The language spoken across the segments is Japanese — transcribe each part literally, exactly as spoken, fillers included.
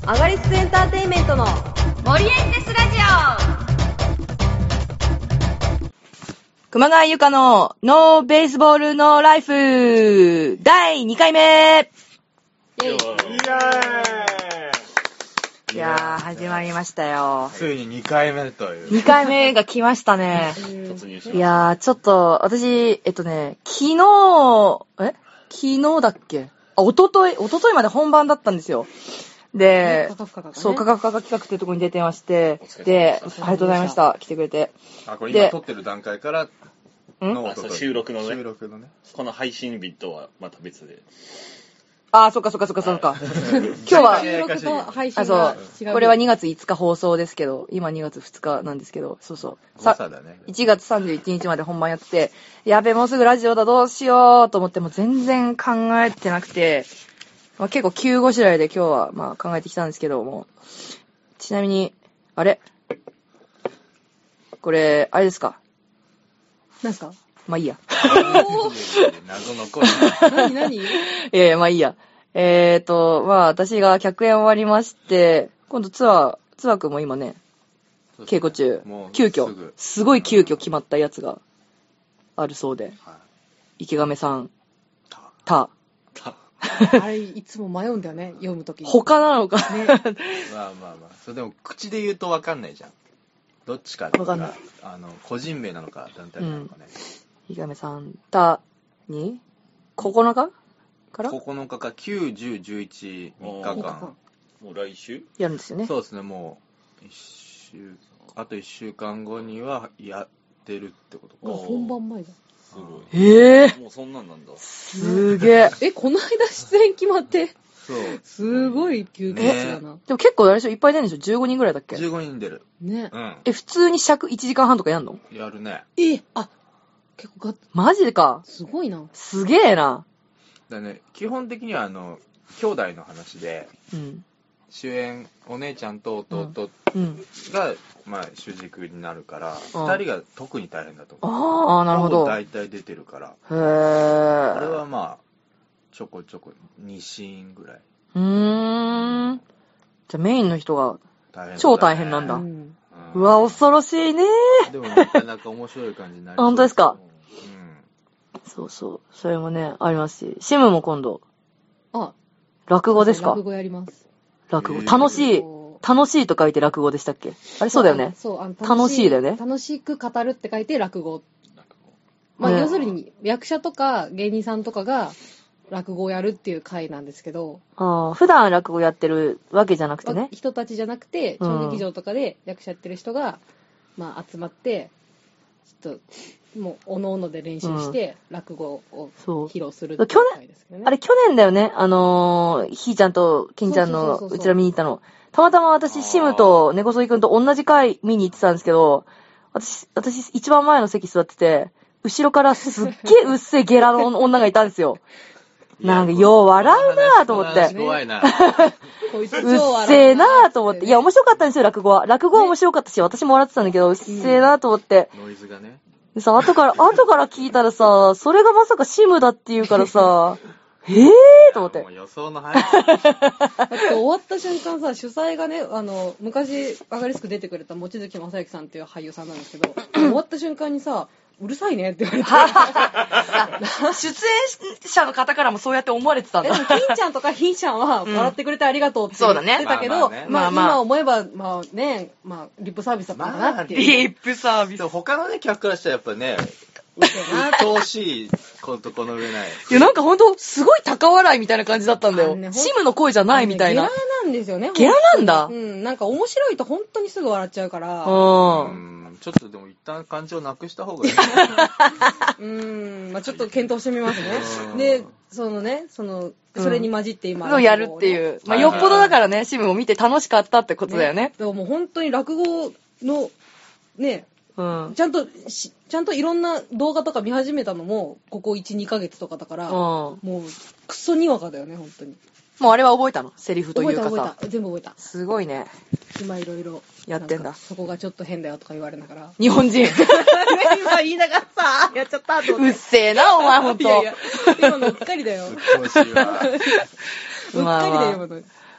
アガリスクエンターテインメントの森エンテスラジオ。 熊谷ゆかのノーベースボールノーライフだいにかいめ。 イェイ。 いやー始まりましたよ。 ついににかいめという。 にかいめが来ましたね。いやーちょっと私えっとね昨日え昨日だっけあ一昨日一昨日まで本番だったんですよ。で、 価格価格ね、 そう価格価格企画っていうところに出てまして、で、ありがとうございました。来てくれて。 あ、これ今撮ってる段階からのあそう収録のね。 収録のね。 この配信日とはまた別で。 あー、そっかそっかそっかそっか。今日は、 収録と配信あ、 が違う。 そう。これはにがついつか放送ですけど、今にがつふつかなんですけど、そうそう。 さだね。 いちがつさんじゅういちにちまで本番やってて、やべ、もうすぐラジオだ、どうしようと思って、もう全然考えてなくて、まあ、結構急ごしらえで今日はまあ考えてきたんですけども、ちなみに、あれこれ、あれですか何すか？ まあいいや。 謎の声。 何何？ いやいや、まあいいや。えーと、まあ私が客演終わりまして、今度ツアー、ツアーくんも今ね、稽古中、急遽、すごい急遽決まったやつがあるそうで、はい、池亀さん、た、 た、 あれ、いつも迷うんだよね、読むときに。 他なのかね。 まあまあまあ、それでも口で言うと分かんないじゃん。どっちか分かんない。 あの、個人名なのか、団体名なのかね。 うん、池亀さん、た、に、ここのかからここのかか、きゅう、じゅう、じゅういち、みっかかん。 もう来週やるんですよね。 そうですね、もう、一週、あといっしゅうかんごにはやってるってことか。 もう本番前だ。 すごい。 えぇ、ー、 もうそんなんなんだ。 すげえ。 え、この間出演決まって。 そう。 すごい急ピッチだな、ね。 でも結構あれでしょ、いっぱい出るんでしょ ?じゅうごにんぐらいだっけ ? じゅうごにん出る。 ね。 うん。 え、普通に尺いちじかんはんとかやんの？ やるね。 え、あ、結構ガッ、 マジか。 すごいな。 すげえな。 だね、基本的にはあの、兄弟の話で、 うん。 主演、お姉ちゃんと弟が、まあ、主軸になるから、二、うん、人が特に大変だと思う。 ああ、なるほど。 大体出てるから。 へー。 これはまあ、ちょこちょこ、にシーンぐらい。 うーん。じゃあメインの人が、超大変なんだ。うん、うわ、恐ろしいねー。 でもなかなか面白い感じになる。 本当ですか？ うん。 そうそう。それもね、ありますし。シムも今度。 あ、 落語ですか？ 落語やります。 落語。楽しい。楽しいと書いて落語でしたっけ？あれそうだよね。 そう、あの楽しいだよね。 楽しく語るって書いて落語。まあ、ね、要するに役者とか芸人さんとかが落語をやるっていう会なんですけど。 ああ、普段落語やってるわけじゃなくてね。 人たちじゃなくて、小劇場とかで役者やってる人が、うん、まあ集まって、ちょっと、もう、おのおので練習して、落語を披露するっていう回ですけどね。 あれ、去年だよね。あのー、ひーちゃんと金ちゃんのうちら見に行ったの。たまたま私、シムと猫ソイくんと同じ回見に行ってたんですけど、私、私、一番前の席座ってて、後ろからすっげえうっせえゲラの女がいたんですよ。なんか、よう笑うなぁと思って。 怖いな。 こいつうっせえなぁと思って。いや、面白かったんですよ、落語は。落語は面白かったし、私も笑ってたんだけど、うっせえなぁと思って。 ノイズがね。 でさ、後から、後から聞いたらさ、それがまさかシムだって言うからさ、えぇーと思って。 もう予想の範囲。 だって終わった瞬間さ、主催がね、あの、昔、アガリスク出てくれた望月正幸さんっていう俳優さんなんですけど、終わった瞬間にさ、うるさいねって言われて。 出演者の方からもそうやって思われてたんだ。 でも、金ちゃんとかひーちゃんは、笑ってくれてありがとうって言ってたけど、まあ今思えば、まあね、まあ、リップサービスだったかなっていう。 リップサービス。 他のね、客からしたらやっぱね、うっとうしいことこの上ない。 いや、なんかほんと、すごい高笑いみたいな感じだったんだよ。ね、シムの声じゃないみたいな。 ゲラなんですよね。 ゲラなんだ。 うん、なんか面白いと本当にすぐ笑っちゃうから。 うん。 ちょっとでも一旦感情なくした方がいい。 うん、まあちょっと検討してみますね。で、そのね、その、それに混じって今、 うん、やるっていう。まあよっぽどだからね、シムを見て楽しかったってことだよね。ね、 でももう本当に落語の、ね、うん、ちゃんとし、ちゃんといろんな動画とか見始めたのも、ここいち、にかげつとかだから、うん、もう、クソにわかだよね、本当に。 もうあれは覚えたの？セリフというかさ。 覚えた覚えた。全部覚えた。 すごいね。 今いろいろ。 やってんだ。 そこがちょっと変だよとか言われながら。 日本人。 今言いながらさ、やっちゃったと思って。 うっせえな、お前ほんと。いやいや、 今のうっかりだよ。うっかりだよ、今の。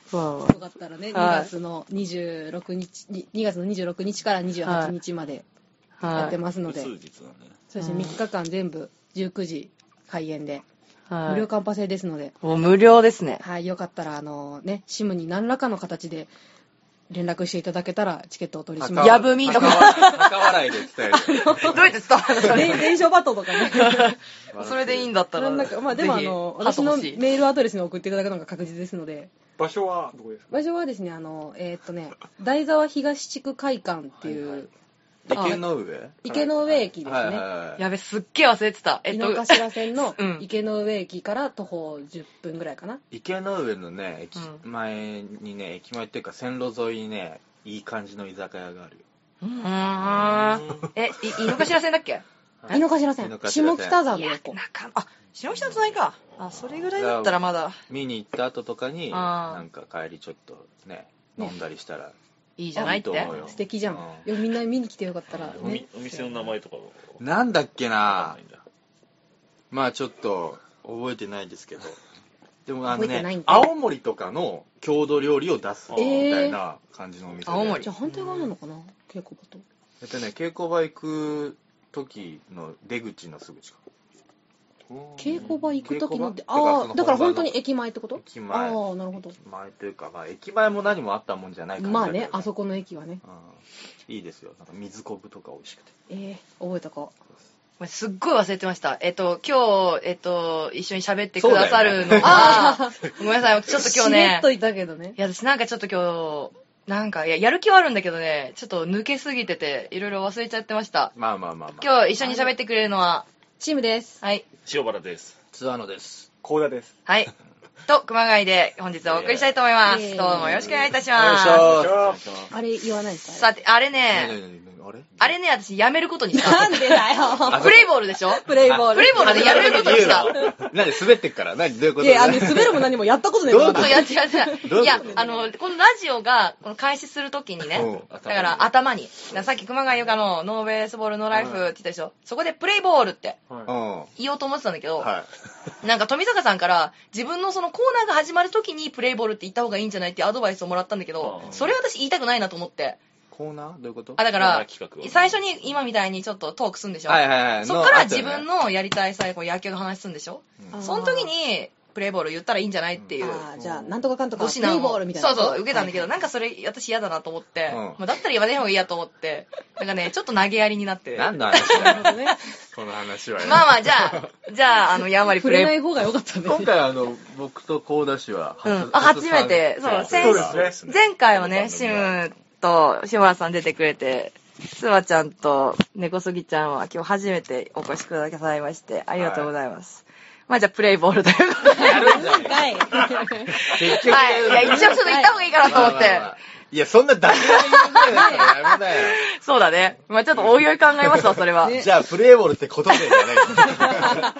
よかったらね、にがつのにじゅうろくにち、にがつのにじゅうろくにちからにじゅうはちにちまでやってますので、 数日だね。 そうですね、みっかかん全部じゅうくじ開演で、無料カンパ制ですので、 もう無料ですね。 はい、よかったら、あのね、シムに何らかの形で連絡していただけたら、チケットをお取りします。 やぶみとか。 高笑いで伝える。 どうやって伝わるの？ 電書バトとかね。 それでいいんだったら。 なんかまあでもあの、私のメールアドレスに送っていただくのが確実ですので。 場所はどこですか？ 場所はですね、あの、えー、っとね、台沢東地区会館っていう、はいはい、池の上池の上駅ですね。はいはいはい、やべ、すっげえ忘れてた。 えっと、井の頭線の池の上駅から徒歩じゅっぷんぐらいかな。 池の上のね、駅前にね、駅前っていうか線路沿いにね、いい感じの居酒屋があるよ。 うーん。え、井の頭線だっけ？ 井の頭線。下北沢の横。 あ、下北の隣か。あ、それぐらいだったらまだ。 見に行った後とかに、なんか帰りちょっとね、飲んだりしたら。 いいじゃないって。 素敵じゃん。いや、みんな見に来てよかったら、ね。 お店の名前とかなんだっけな。まあちょっと覚えてないですけど。でもあのね、青森とかの郷土料理を出すみたいな感じのお店で。 青森。 じゃあ反対側なのかな、稽古場と。 えっとね、稽古場行く時の出口のすぐ近く。 稽古場行く時のって、ああ、だから本当に駅前ってこと？ 駅前。 ああ、なるほど。 駅前というか、まあ駅前も何もあったもんじゃない感じだけど、ね。 まあね、あそこの駅はね。 うん、いいですよ。なんか水昆布とか美味しくて。 ええー、覚えたか。 すっごい忘れてました。えっと、今日、えっと、一緒に喋ってくださるのが、ね、ごめんなさい、ちょっと今日ね。 しれっといたけどね。 いや、私なんかちょっと今日、なんか、いや、やる気はあるんだけどね、ちょっと抜けすぎてて、いろいろ忘れちゃってました。 まあまあまあまあ。 今日一緒に喋ってくれるのは、 チームです。 はい。 塩原です。 津和野です。 高田です。 はい。と、熊谷で本日はお送りしたいと思います。どうもよろしくお願いいたします。 あれ言わないですか？ さて、あれね、あれあれね、私やめることにした。 なんでだよ。 プレイボールでしょ？ プレイボール。 プレイボールでやめることにした。 何滑ってっから何どういうこと？ いや、あの、滑るも何もやったことないから。 やってやってやって。いや、あの、このラジオが、この開始するときにね、だから頭に、さっき熊谷由香のノーベースボールノーライフって言ったでしょ？そこでプレイボールって言おうと思ってたんだけど、なんか富坂さんから自分のそのコーナーが始まるときにプレイボールって言った方がいいんじゃないってアドバイスをもらったんだけど、それ私言いたくないなと思って。 コーナーどういうこと？ あ、だから、最初に今みたいにちょっとトークするんでしょ？ はいはいはい。 そっから自分のやりたい最後野球の話するんでしょ？その時に、プレイボール言ったらいいんじゃないっていう。 ああ、じゃあ、なんとかかんとか、 プレイボールみたいな。 そうそう、受けたんだけど、なんかそれ、私嫌だなと思って、まあだったら言わない方がいいやと思って、なんかね、ちょっと投げやりになって。 何の話だよ。この話は。 まあまあ、じゃあ、じゃあ、あの、やんわりプレイ。触れない方が良かったね。 今回あの、僕と高田氏は、 うん、あ、初めて、そう、先前回はね、シムと塩原さん出てくれて、スワちゃんと猫すぎちゃんは今日初めてお越しくださいまして、ありがとうございます。まあじゃあプレイボールということで。 やるんじゃん。 はい。 結局。 はい。いや、一応ちょっと言った方がいいかなと思って。まあまあまあ、 いや、そんなダメな言うなよ。やめなよ。 そうだね。まあちょっとおいおい考えますわ、それは。 じゃあ、プレイボールってことでじゃない。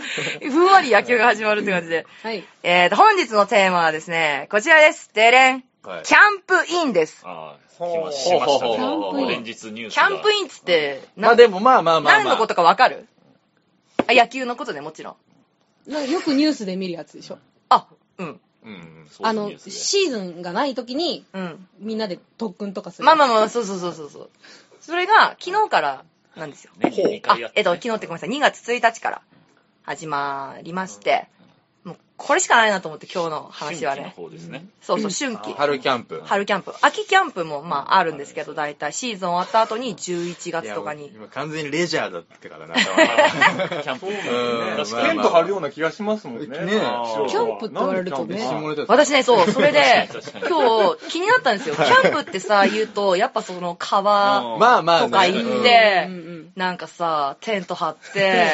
ふんわり野球が始まるって感じで。 はい。 えーと、本日のテーマはですね、こちらです。でれん。 はい、 キャンプインです。 ああ、来ましたね。連日ニュース。 キャンプインっつって、 まあでもまあまあまあ、まあ。 何のことかわかる？あ、野球のことね、もちろん。 よくニュースで見るやつでしょ。 あ、うん。 うん、 あの、シーズンがない時に、うん、みんなで特訓とかする。 まあまあまあ、そうそうそうそうそう。それが、昨日からなんですよ。 ね、 あ、えっと、昨日ってごめんなさい、にがつついたちから始まりまして、もう、これしかないなと思って、今日の話はね。 春季の方ですね。 そうそう、春季。 春キャンプ。 春キャンプ。秋キャンプも、まあ、あるんですけど、大体、シーズン終わった後にじゅういちがつとかに。 今、完全にレジャーだったからな。 キャンプ。 テント張るような気がしますもんね。ねキャンプって言われるとね。 私ね、そう、それで、今日、気になったんですよ。キャンプってさ、言うと、やっぱその、川とか行って、なんかさ、テント張って、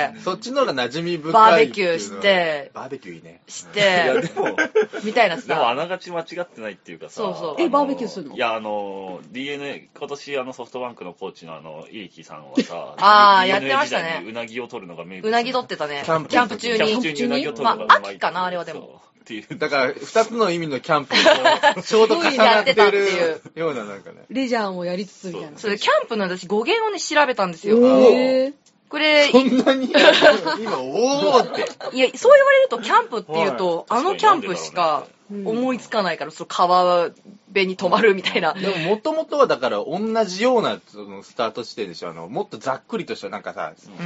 そっちの方が馴染み深い。 バーベキューして、 バーベキューいいね。 して、いやでも、みたいなさ。 でもあながち間違ってないっていうかさ。 そうそう。 え、バーベキューするの？ いや、あの、ディーエヌエー、今年あのソフトバンクのコーチのあの、イリキさんはさ、 あー、やってましたね。 うなぎを取るのが名物。 うなぎ取ってたね。 キャンプ中に。 キャンプ中にうなぎを取るのがうまい。 まあ、秋かな、あれはでも。 だから、二つの意味のキャンプをちょうど重なってるようななんかね。 レジャーもやりつつみたいな。 それ、キャンプの私語源をね、調べたんですよ。 へー。 これ、 そんなに今、おーって。 いや、そう言われると、キャンプっていうと、はい、あのキャンプしか思いつかないから、その川辺に泊まるみたいな。 でも、もともとはだから、同じようなそのスタート地点でしょ。あの、もっとざっくりとした、なんかさ、うん、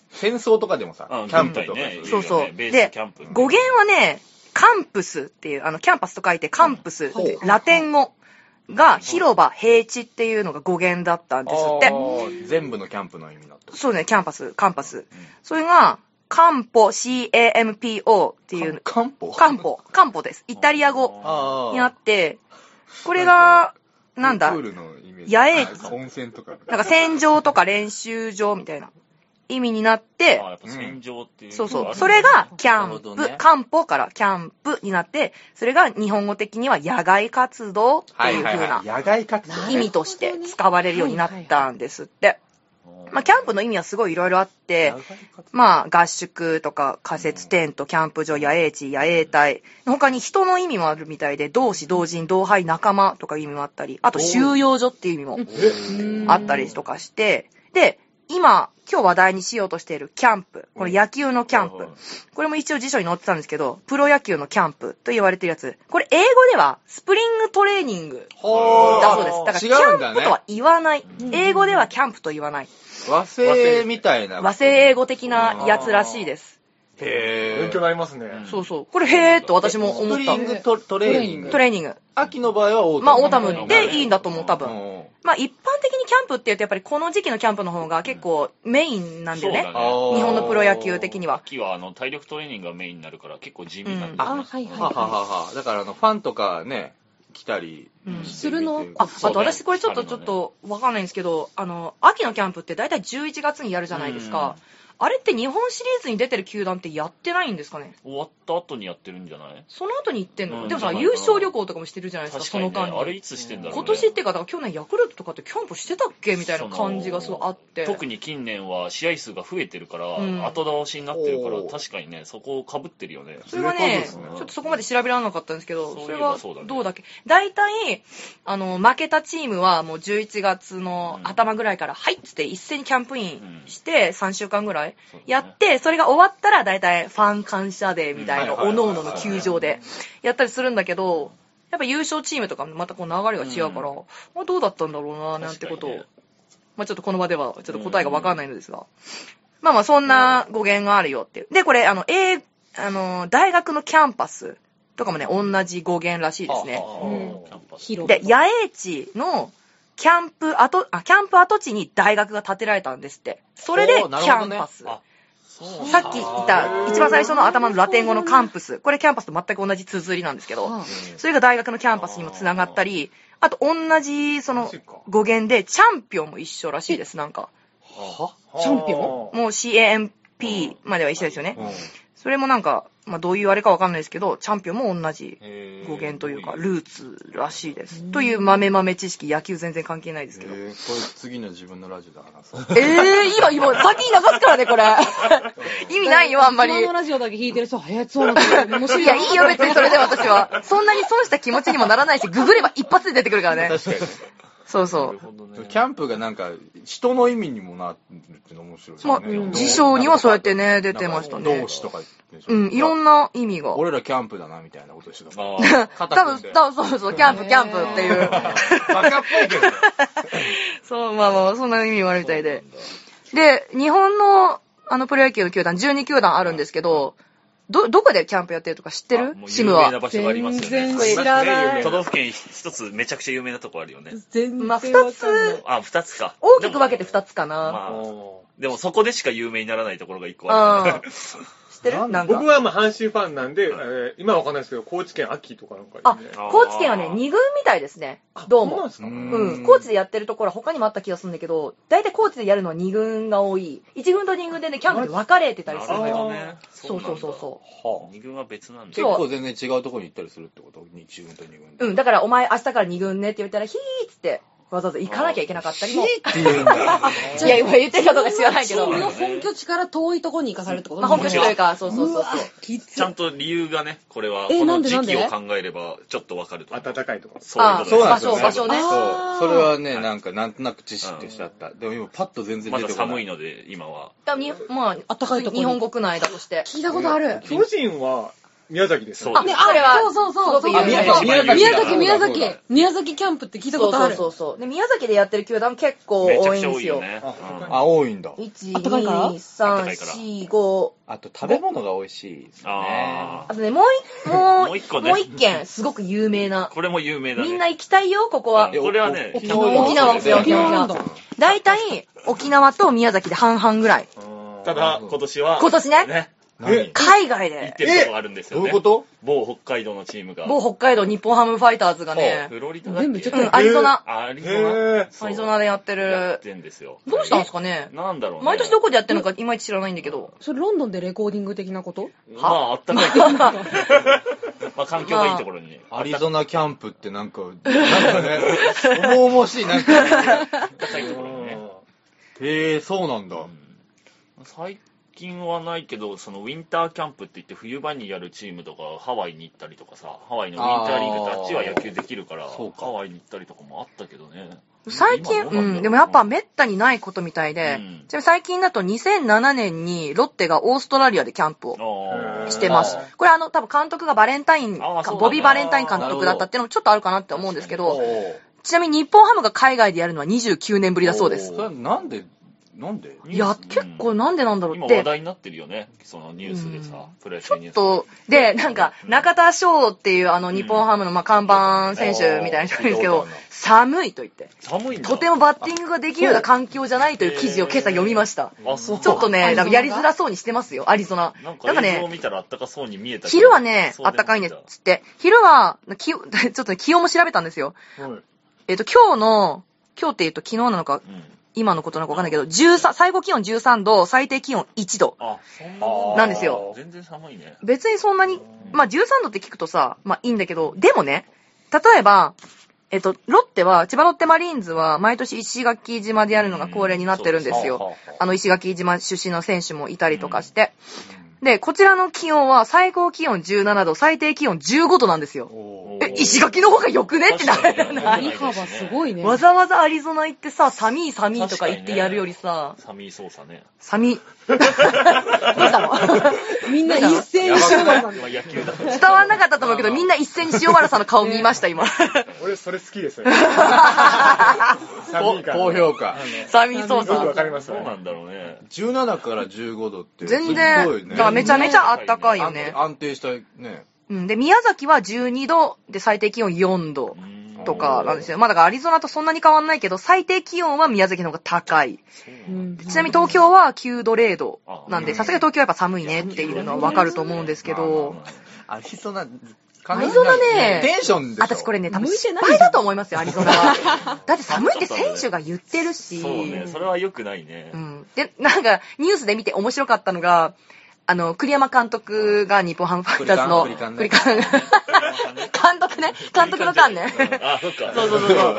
戦争とかでもさ、キャンプとか、ね。 そうそう。で、語源はね、カンプスっていう、あの、キャンパスと書いてカンプスって、ラテン語。が、広場、平地っていうのが語源だったんですって。 全部のキャンプの意味だった。 そうね、キャンパス、カンパス。うん、それが、カンポ、シーエーエムピーオー っていう。 カンポカンポ。カンポです。イタリア語にあって、これが、なんだ、野営地。 温泉とか。 なんか戦場とか練習場みたいな意味になって、 あ、やっぱ戦場っていう、 そうそう。それが、キャンプ、ね、カンポからキャンプになって、それが日本語的には野外活動っていう風な意味として使われるようになったんですって。まあ、キャンプの意味はすごいいろいろあって、まあ、合宿とか仮設テント、キャンプ場、野営地、野営隊、他に人の意味もあるみたいで、同志、同人、同輩、仲間とかいう意味もあったり、あと収容所っていう意味もあったりとかして、で、今、今日話題にしようとしているキャンプ。これ野球のキャンプ。これも一応辞書に載ってたんですけど、プロ野球のキャンプと言われてるやつ。これ英語ではスプリングトレーニングだそうです。だからキャンプとは言わない。英語ではキャンプと言わない。 和製みたいな。 和製英語的なやつらしいです。 へー。勉強になりますね。 そうそう。これへーっと私も思った。 スプリングトレーニング。 トレーニング。 秋の場合はオータム。 まあオータムでいいんだと思う、多分。まあ一般的にキャンプって言うとやっぱりこの時期のキャンプの方が結構メインなんだよね。ね、日本のプロ野球的には。 秋はあの体力トレーニングがメインになるから結構地味なんだ、 うん、 あ、はいはいはははだからあのファンとかね、来たり、 うん、するの。 あ、あと私これちょっとちょっとわかんないんですけど、あの、秋のキャンプってだいたいじゅういちがつにやるじゃないですか。あれって日本シリーズに出てる球団ってやってないんですかね？ 終わった後にやってるんじゃない？ その後に行ってんの？うん、でもさ、優勝旅行とかもしてるじゃないですか、 確かにね、 その間に。 あれいつしてんだろうね。 今年っていうか、だから去年ヤクルトとかってキャンプしてたっけみたいな感じがそうあって。 特に近年は試合数が増えてるから、うん、後倒しになってるから、確かにね、そこを被ってるよね。 それはね、ちょっとそこまで調べられなかったんですけど、それはどうだっけ？大体、あの、負けたチームはもうじゅういちがつの頭ぐらいから、うん、はいっつって一斉にキャンプインして、さんしゅうかんぐらいやって、それが終わったら大体ファン感謝デーみたいな、おのおのの球場でやったりするんだけど、やっぱ優勝チームとかまたこう流れが違うから、うん、まあどうだったんだろうな、なんてことを、ね、まあちょっとこの場ではちょっと答えがわかんないのですが、うん、まあまあそんな語源があるよっていう。で、これ、あの、えー、あの、大学のキャンパスとかもね、同じ語源らしいですね。うん、で、野営地のキャンプ跡、あ、キャンプ跡地に大学が建てられたんですって。それでキャンパス。さっき言った一番最初の頭のラテン語のカンプス、これキャンパスと全く同じ綴りなんですけど、それが大学のキャンパスにもつながったり、あと同じその語源でチャンピオンも一緒らしいです。なんかチャンピオンもう シーエーエムピー までは一緒ですよね。それもなんか、まあ、どういうあれかわかんないですけど、チャンピオンも同じ語源というか、ルーツらしいです。という豆豆知識、野球全然関係ないですけど。えー、これ次の自分のラジオだからさ。 えー、今、今、先に流すからね、これ。意味ないよ、あんまり。 自分のラジオだけ弾いてる人、えー、そうなんだ。面白い。 いや、いいよ、別にそれで私は。そんなに損した気持ちにもならないし、ググれば一発で出てくるからね。 確かに。 そうそう。 キャンプがなんか、人の意味にもなるっていうの面白いですね。 まあ、辞書にはそうやってね、出てましたね。 動詞とか。 うん、いろんな意味が。 俺らキャンプだな、みたいなことしてた。 多分、多分そうそう、キャンプ、キャンプっていう。 バカっぽいけど。 そう、まあまあ、そんな意味もあるみたいで。で、日本の、あの、プロ野球の球団、じゅうにきゅうだんあるんですけど、ど、どこでキャンプやってるとか知ってる？シムは。 有名な場所がありますよね。 全然知らない。 都道府県一つめちゃくちゃ有名なとこあるよね。 全然。 まあ、二つ。 あ、二つか。 大きく分けて二つかな。 まあ、でもそこでしか有名にならないところが一個ある。 知ってる？なんか僕はまあ阪神ファンなんで、えー、今はわかんないですけど、高知県秋とかなんか、ね。 あ、高知県はね、二軍みたいですね。どうも。 そうなんですか？ うん。高知でやってるところは他にもあった気がするんだけど、大体高知でやるのは二軍が多い。一軍と二軍でね、キャンプで分かれてたりするのよ。 ね。 そうそうそうそう。 はあ、二軍は別なんだ。 結構全然違うところに行ったりするってこと？一軍と二軍。 うん。だからお前明日から二軍ねって言ったら、ヒーっつって、 わざわざ行かなきゃいけなかったりも。 って言うんだ。 いや、今言ってるかどうか知らないけど。 チームの本拠地から遠いところに行かされるってこと？ まあ本拠地というか、そうそうそうそう。 ちゃんと理由がね、これは、この時期を考えれば、ちょっとわかると。 暖かいとか。 そういうことです。 場所、場所ね。 そう。それはね、なんか、なんとなく知識としてあった。でも今、パッと全然出てこない。 まだ寒いので、今は。 まあ、暖かいところ。日本国内だとして。 聞いたことある。 巨人は、宮崎ですよ。 あ、ね、あれは、 そうそうそう。 宮崎、宮崎、宮崎。宮崎キャンプって聞いたことある。 そうそうそう。で、宮崎でやってる球団結構多いんですよ。 あ、多いんだ。 いち、に、さん、よん、ご。 あと食べ物が美味しいですね。 あとね、もう一、もう、もう一個ね。もう一軒、すごく有名な。 これも有名だね。 みんな行きたいよ、ここは。 これはね、 沖縄、沖縄、沖縄。だいたい、沖縄と宮崎で半々ぐらい。 ただ、今年は。 今年ね。海外で。 行ってるとこあるんですよね。 どういうこと？ 某北海道のチームが。 某北海道日本ハムファイターズがね。 フロリダだっけ？ うん、アリゾナ。 アリゾナ。 アリゾナでやってる。 やってんですよ。 どうしたんですかね？ なんだろうね。 毎年どこでやってるのかいまいち知らないんだけど。 それロンドンでレコーディング的なこと？ まあ、あったかいけど。まあ、環境がいいところに。 アリゾナキャンプってなんか、なんかね、重々しい、なんか。 あったかいところにね。 へえ、そうなんだ。 最最近はないけど、そのウィンターキャンプって言って冬場にやるチームとかハワイに行ったりとかさ、ハワイのウィンターリーグってあっちは野球できるから、ハワイに行ったりとかもあったけどね。 最近、うん、でもやっぱめったにないことみたいで、うん、ちなみに最近だとにせんななねんにロッテがオーストラリアでキャンプをしてます。これあの多分監督がバレンタイン、ボビー・バレンタイン監督だったっていうのもちょっとあるかなって思うんですけど、ちなみに日本ハムが海外でやるのはにじゅうきゅうねんぶりだそうです。 それなんでなんでいや、結構なんでなんだろうって。 今話題になってるよね。そのニュースでさ、うん、プロ野球ニュース。 ちょっと、で、なんか、中田翔っていうあの日本ハムのまあ看板選手みたいな人がいるんですけど、うん、寒いと言って。 寒いんだ。 とてもバッティングができるような環境じゃないという記事を今朝読みました。あ、そう。ちょっとね、なんかやりづらそうにしてますよ、アリゾナ。 なんか映像を見たらあったかそうに見えたけど。 昼はね、あったかいんですって。昼は、気ちょっと、ね、気温も調べたんですよ。はい、えっと、今日の、今日って言うと昨日なのか、うん今のことなんかわかんないけど、じゅうさん、最高気温じゅうさんど、最低気温いちど。なんですよ。 全然寒いね。 別にそんなに、まあじゅうさんどって聞くとさ、まあいいんだけど、でもね、例えば、えっと、ロッテは、千葉ロッテマリーンズは、毎年石垣島でやるのが恒例になってるんですよ。あの石垣島出身の選手もいたりとかして。で、こちらの気温は最高気温じゅうななど、最低気温じゅうごどなんですよ。え、石垣の方が良くねってなるよな。 振り幅すごいね。 わざわざアリゾナ行ってさ、寒い寒いとか言ってやるよりさ。 ね、寒い操作ね。 寒い。どうしたのみんな一斉に塩原さん伝わんなかったと思うけど、みんな一斉に塩原さんの顔見ました、今。 俺、それ好きですよ。寒いから。 高評価。 寒い操作。 わかります。 そうなんだろうね。 じゅうななからじゅうごどって。 全然、だからめちゃめちゃあったかいよね。 安定したね。 うん。で、宮崎はじゅうにど、で、最低気温よんどとかなんですよ。まあだからアリゾナとそんなに変わんないけど、最低気温は宮崎の方が高い。ちなみに東京はきゅうどれいどなんで、さすがに東京はやっぱ寒いねっていうのはわかると思うんですけど。 アリゾナ、 アリゾナね、 テンションでしょ。 私これね、多分失敗だと思いますよ、アリゾナは。だって寒いって選手が言ってるし。 そうね、それは良くないね。 うん。で、なんか、ニュースで見て面白かったのが、あの、栗山監督が日本ハムファイターズの、 栗監監督ね、監督の間ね。 あ、そっか。 そうそうそうそう。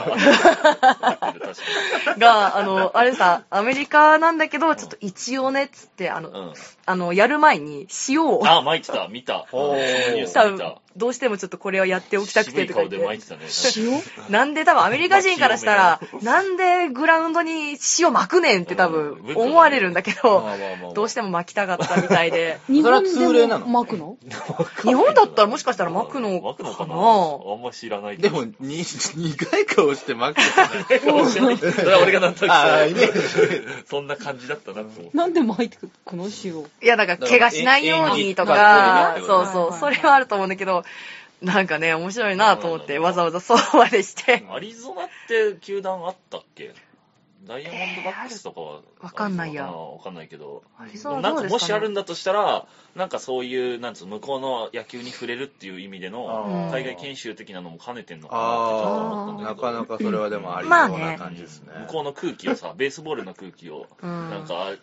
が、あの、あれさ、アメリカなんだけど、ちょっと一応ね、つって、あの、うん、あの、やる前に塩を。 あ、巻いてた、見た。 おー。多分、どうしてもちょっとこれをやっておきたくてとか言って。 渋い顔で巻いてたね。 塩なんで多分アメリカ人からしたら、なんでグラウンドに塩巻くねんって多分思われるんだけど、どうしても巻きたかったみたいで。 日本でも巻くの？ 日本だったらもしかしたら巻くの巻くのかな？あんま知らないけど。でも、に、苦い顔して巻くのかな？それは俺がなんとなくあイメージ。そんな感じだったなと思って。 なんで巻いてくの塩？ いや、なんか怪我しないようにとか、そうそう、それはあると思うんだけど、なんかね、面白いなと思って、わざわざそうまでして。 アリゾナって球団あったっけ？ダイヤモンドバックスとかは、 えー、わかんないや。 わかんないけど。 アリゾナなんかもしあるんだとしたら、なんかそういう、なんつう、向こうの野球に触れるっていう意味での、海外研修的なのも兼ねてんのかなってちょっと思ったんだけど。 なかなかそれはでもありそうな感じですね。 向こうの空気をさ、ベースボールの空気を、なんか、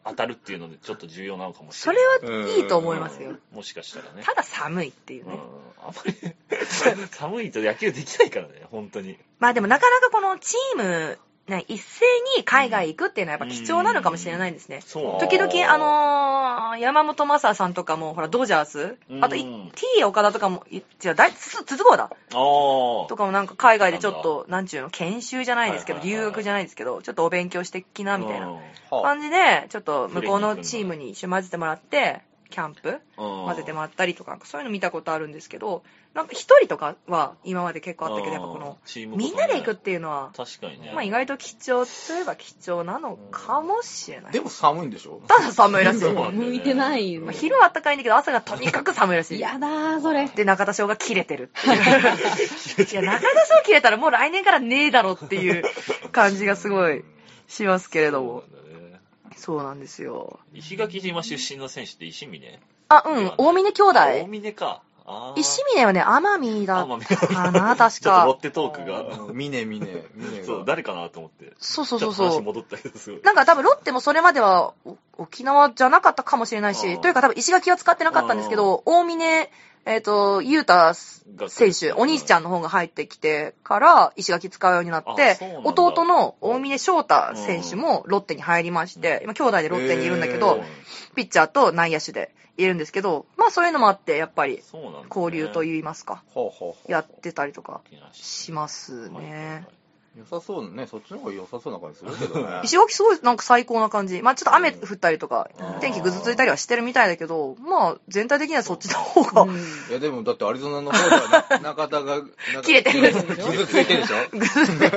当たるっていうのでちょっと重要なのかもしれない。 それはいいと思いますよ。 もしかしたらね。 ただ寒いっていうね。 うん、あんまり寒いと野球できないからね、本当に。 まあでもなかなかこのチーム、ね、一斉に海外行くっていうのはやっぱ貴重なのかもしれないですね。 そう。 時々あのー、山本昌さんとかも、ほら、ドジャース、あと、ティー 岡田とかも、違う、だい、つ、つつこうだ。とかもなんか海外でちょっと、なんちゅうの、研修じゃないですけど、留学じゃないですけど、ちょっとお勉強してきな、みたいな感じで、ちょっと向こうのチームに一緒に混ぜてもらって、キャンプ混ぜてもらったりとか、そういうの見たことあるんですけど、なんか一人とかは今まで結構あったけど、やっぱこの、みんなで行くっていうのは、 確かにね。 まあ意外と貴重といえば貴重なのかもしれない。 でも寒いんでしょ？ ただ寒いらしい。 向いてないよ。 まあ、昼は暖かいんだけど、朝がとにかく寒いらしい。 やだー、それ。 で、中田翔が切れてるっていう。いや、中田翔切れたらもう来年からねえだろっていう感じがすごいしますけれども。そうなんですよ。 石垣島出身の選手って石峰？ あ、うん、大峰兄弟。 大峰か。 石峰はね、奄美だったかな、確か。 ちょっとロッテトークが。 峰峰。 そう、誰かなと思って。 そうそうそうそう。 話戻ったけど、すごい。 なんか多分ロッテもそれまでは沖縄じゃなかったかもしれないし、というか多分石垣は使ってなかったんですけど、大峰、えっと、ゆうた選手、お兄ちゃんの方が入ってきてから石垣使うようになって、弟の大峰翔太選手もロッテに入りまして、今兄弟でロッテにいるんだけど、ピッチャーと内野手でいるんですけど、まあそういうのもあって、やっぱり交流といいますか、やってたりとかしますね。 良さそうね、そっちの方が良さそうな感じするけどね。 石垣すごいなんか最高な感じ。まあちょっと雨降ったりとか、天気ぐずついたりはしてるみたいだけど、まあ全体的にはそっちの方が。うん、いやでもだってアリゾナの方では中田が、 切れてる。 傷ついてるでしょ？ ぐずって、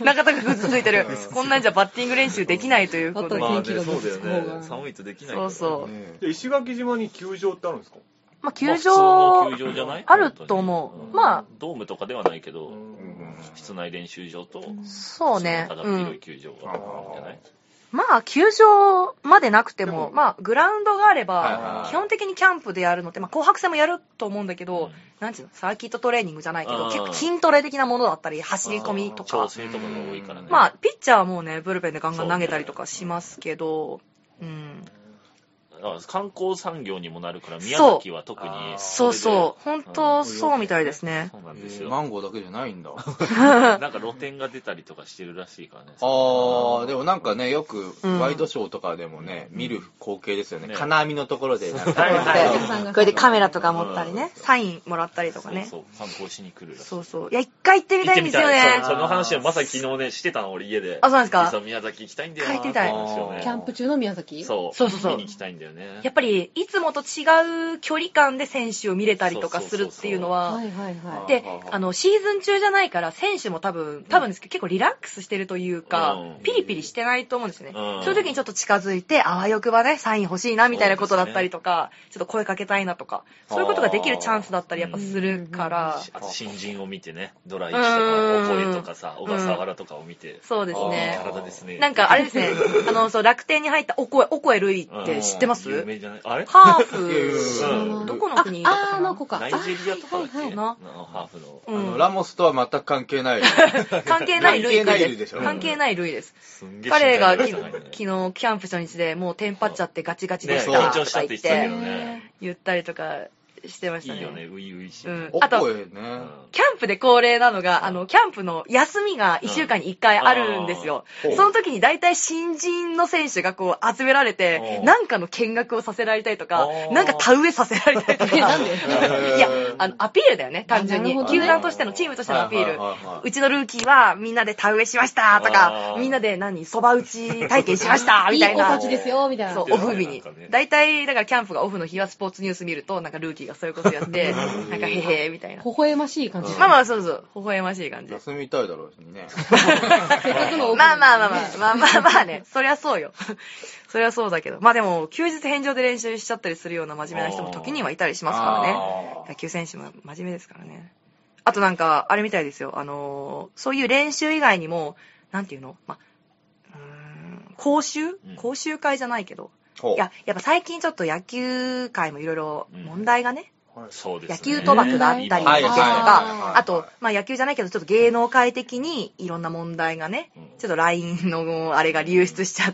中田がぐずついてる。こんなんじゃバッティング練習できないということで。 まあね、そうだよね。寒いとできない。 そうそう。 石垣島に球場ってあるんですか？ まあ球場、 球場じゃない？ あると思う。まあ。 ドームとかではないけど、室内練習場と、 そうね。 ただ広い球場があるんじゃない？ まあ、球場までなくても、まあ、グラウンドがあれば、基本的にキャンプでやるのって、まあ、紅白戦もやると思うんだけど、なんていうの、サーキットトレーニングじゃないけど、結構筋トレ的なものだったり、走り込みとか。 調整とかが多いからね。 まあ、ピッチャーはもうね、ブルペンでガンガン投げたりとかしますけど、うん。 観光産業にもなるから、宮崎は特に。 そうそう。本当そうみたいですね。 そうなんですよ。 マンゴーだけじゃないんだ。 なんか露店が出たりとかしてるらしいからね。 ああ、でもなんかね、よくワイドショーとかでもね、見る光景ですよね。金網のところで。これでカメラとか持ったりね、サインもらったりとかね。 そうそう、観光しに来るらしい。 そうそう。いや、一回行ってみたいんですよね。 その話はまさに昨日ね、してたの、俺家で。 あ、そうなんですか？ 実は宮崎行きたいんだよな。 行ってみたい。 キャンプ中の宮崎？ そう。 そうそうそう。 見に行きたいんだよね。 やっぱり、いつもと違う距離感で選手を見れたりとかするっていうのは、で、あの、シーズン中じゃないから、選手も多分、多分ですけど、結構リラックスしてるというか、ピリピリしてないと思うんですよね。そういう時にちょっと近づいて、あわよくばね、サイン欲しいな、みたいなことだったりとか、ちょっと声かけたいなとか、そういうことができるチャンスだったりやっぱするから、 あと新人を見てね、ドライチとか、お声とかさ、小笠原とかを見て、 そうですね。 体ですね。 なんかあれですね、あの、そう、楽天に入ったお声、お声類って知ってます？ 有名じゃない？あれ？ ハーフ、どこの国だったかな？ あの子か。 ナイジェリアとかだっけ？ハーフの。 あの、ラモスとは全く関係ない。 関係ない類です。 関係ない類です。彼が昨日、キャンプ初日でもうテンパっちゃってガチガチでした。 緊張したって言ってたけどね。 言ったりとかしてましたね。 いいよね、初々しい。 あと、キャンプで恒例なのが、あの、キャンプの休みがいっしゅうかんにいっかいあるんですよ。その時に大体新人の選手がこう集められて、なんかの見学をさせられたりとか、なんか田植えさせられたりとか。なんでいや、あの、アピールだよね、単純に。球団としての、チームとしてのアピール。うちのルーキーはみんなで田植えしましたとか、みんなで何、蕎麦打ち体験しましたみたいな。 いいお立ちですよ、みたいな。 そう、オフ日に。大体、だからキャンプがオフの日はスポーツニュース見ると、なんかルーキーがそういうことやって、なんかへへーみたいな。 微笑ましい感じ。 まあまあそうそう、微笑ましい感じ。 休みたいだろうしね。 まあまあまあまあ、まあまあまあね、そりゃそうよ。そりゃそうだけど。まあでも、休日返上で練習しちゃったりするような真面目な人も時にはいたりしますからね。野球選手も真面目ですからね。あとなんか、あれみたいですよ。あのー、そういう練習以外にも、なんていうのまあ、うーん、講習講習会じゃないけど。いや、やっぱ最近ちょっと野球界もいろいろ問題がね、 そうですね。 野球賭博だったりとはいはいはいか、あと、まあ野球じゃないけど、ちょっと芸能界的にいろんな問題がね、ちょっと ライン のあれが流出しちゃって、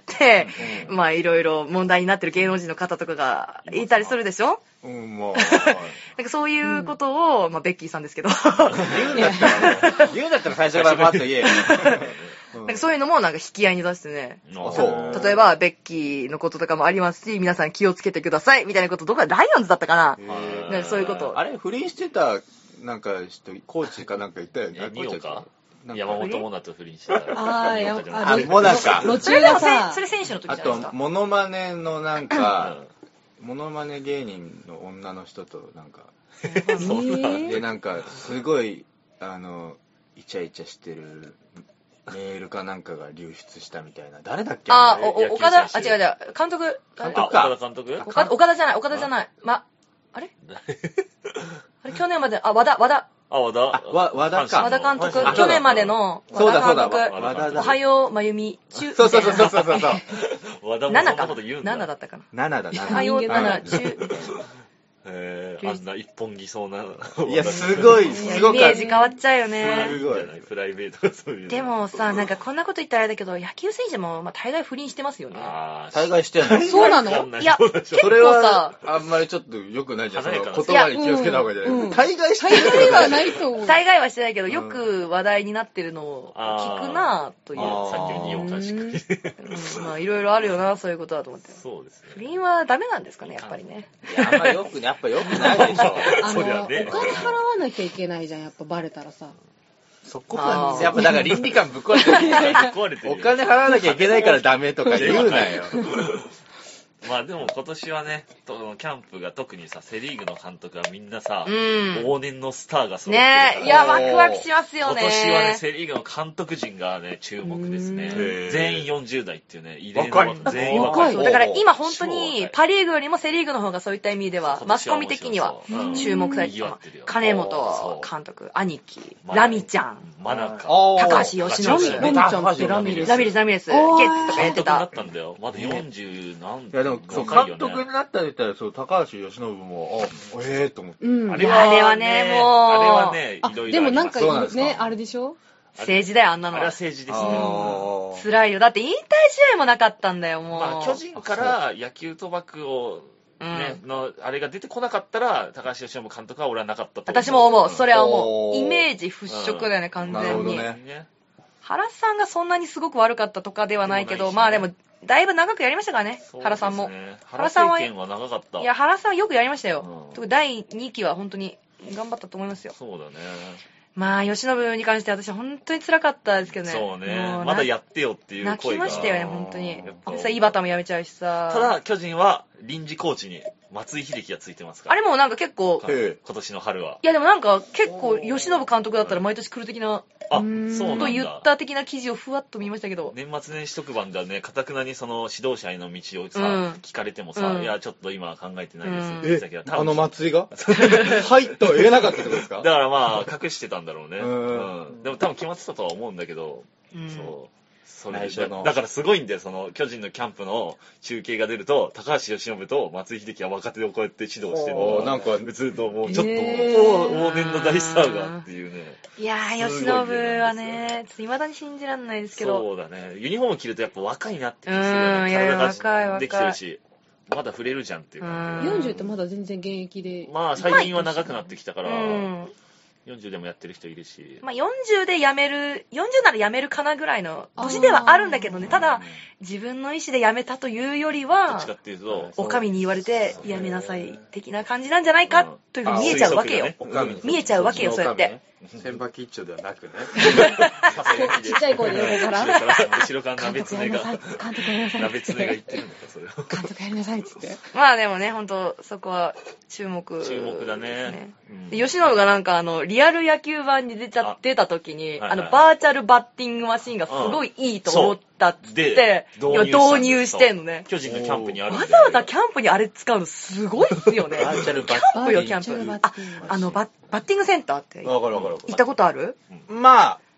まあいろいろ問題になってる芸能人の方とかがいたりするでしょ？ うん、もう。 なんかそういうことを、まあベッキーさんですけど。 言うんだったら、言うんだったら最初からパッと言えよ。 なんかそういうのもなんか引き合いに出してね。 そう。 例えば、ベッキーのこととかもありますし、皆さん気をつけてください、みたいなこと、どこかライオンズだったかな。ね、そういうこと。 あれ、不倫してた、なんか人、コーチかなんか言ったよね。 ニオか山本モナと不倫してた。 ああ、やあ、モナか。 それでもそれ選手の時じゃないですか。 あと、モノマネのなんか、モノマネ芸人の女の人となんか、で、なんか、すごい、あの、イチャイチャしてる、メールかなんかが流出したみたいな。誰だっけ？ あ、お、岡田、あ、違う違う。監督。 監督か。 岡田監督？ 岡田じゃない、岡田じゃない。ま、あれあれ、去年まで、あ、和田、和田。 あ、和田。 わ、和田か。 和田監督。去年までの和田監督。おはよう、まゆみ、中。 そうそうそうそうそうそう。 和田もそんなこと言うんだ。 ななだったかな。 ななだ、なな。 おはよう、なな、中、みたいな。 えー、あんな一本気そうな。 いや、すごい、すごい。 イメージ変わっちゃうよね。 すごい。 プライベートがそういう。 でもさ、なんかこんなこと言ったらあれだけど、野球選手も、まあ、大概不倫してますよね。 あ大概してんの？ そうなの？ いや、結構それはさ、 あんまりちょっと良くないじゃん。その言華葉に気をつけた方がいいじゃない。大概して大概はないと思う。 大概はしてないけど、よく話題になってるのを聞くなぁという。 さっきのにおかしく。 まあ、いろいろあるよな、そういうことだと思って。 そうですね。 不倫はダメなんですかね、やっぱりね。 いや、あんまよく、やっぱよくないでしょ。 あの、お金払わなきゃいけないじゃん、やっぱバレたらさ。 そこは、やっぱだから倫理観ぶっ壊れてる。お金払わなきゃいけないからダメとか言うなよ。 まあでも今年はね、キャンプが特にさ、セリーグの監督はみんなさ、 うん、 往年のスターが揃ってるからね。いや、ワクワクしますよね。 今年はね、セリーグの監督陣がね、注目ですね。全員よんじゅう代っていうね、異例の全員若い。 だから今本当にパリーグよりもセリーグの方がそういった意味では、マスコミ的には注目されてる。金本監督、兄貴、ラミちゃん、 マナカ、 高橋由伸、 ラミちゃんってラミレス。 ラミレス、ラミレス、ゲッツとかやってた。 監督になったんだよ。まだよんじゅう何いやでも、そう、監督になったら言ったら、そう、高橋由伸も、あ、ええと思って。 うん。 あれはね、もう。 あれはね、いろいろ。 でもなんかね、あれでしょ？ 政治だよ、あんなの。 あれは政治ですね。 辛いよ。だって引退試合もなかったんだよ、もう。 まあ、巨人から野球賭博を、ね、の、あれが出てこなかったら、高橋由伸監督は俺はなかったと思う。 私も思う。それは思う。イメージ払拭だよね、完全に。なるほどね。 原さんがそんなにすごく悪かったとかではないけど、まあでも、だいぶ長くやりましたからね、原さんも。 原さんは、長かった。 いや、原さんよくやりましたよ。特にだいにきは本当に頑張ったと思いますよ。 そうだね。 まあ、吉信に関して私は本当に辛かったですけどね。 そうね。まだやってよっていう声が。 泣きましたよね、本当に。でさ、井端も辞めちゃうしさ。 ただ、巨人は臨時コーチに松井秀喜がついてますから。 あれもなんか結構、 今年の春は。 いやでもなんか結構、吉信監督だったら毎年来る的な、 あ、そうなんだ。 と言った的な記事をふわっと見ましたけど。 年末年始特番ではね、かたくなにその指導者への道をさ、聞かれてもさ、いや、ちょっと今考えてないですって言ってたけど、 あの松井がはいと言えなかったってことですか？ だからまあ、隠してたんだろうね。うん。でも多分決まってたとは思うんだけど、そう。それだからすごいんだよ、その巨人のキャンプの中継が出ると、高橋由伸と松井秀喜は若手でこうやって指導してるのなんかずっともうちょっと往年の大スターがっていうね。 いやー、由伸はね、ちょっと未だに信じられないですけど。 そうだね。ユニフォーム着るとやっぱ若いなって気がするよね。体ができてるし、まだ触れるじゃんっていう感じ。よんじゅうってまだ全然現役で。 まあ最近は長くなってきたから、よんじゅうでもやってる人いるし。 まあよんじゅうで辞める、よんじゅうなら辞めるかなぐらいの年ではあるんだけどね。ただ、自分の意思で辞めたというよりは、 どっちかっていうと、 お上に言われて辞めなさい的な感じなんじゃないかというふうに見えちゃうわけよ。見えちゃうわけよ、そうやって。 千葉吉兆ではなくね。 ちっちゃい声で横から。 後ろから鍋つねが、鍋つねが言ってるんだそれを。 監督やりなさいっつって。 まあでもね、ほんと、そこは注目。 注目だね。 吉信がなんかあの、リアル野球版に出ちゃってた時に、あの、バーチャルバッティングマシンがすごいいいと思ったっつって、導入してんのね。 巨人のキャンプにある。 わざわざキャンプにあれ使うのすごいっすよね。 バーチャルバッティング。キャンプよ、キャンプ。あ、あの、バッティングセンターって。 わかるわかる。 行ったことある？ まあ、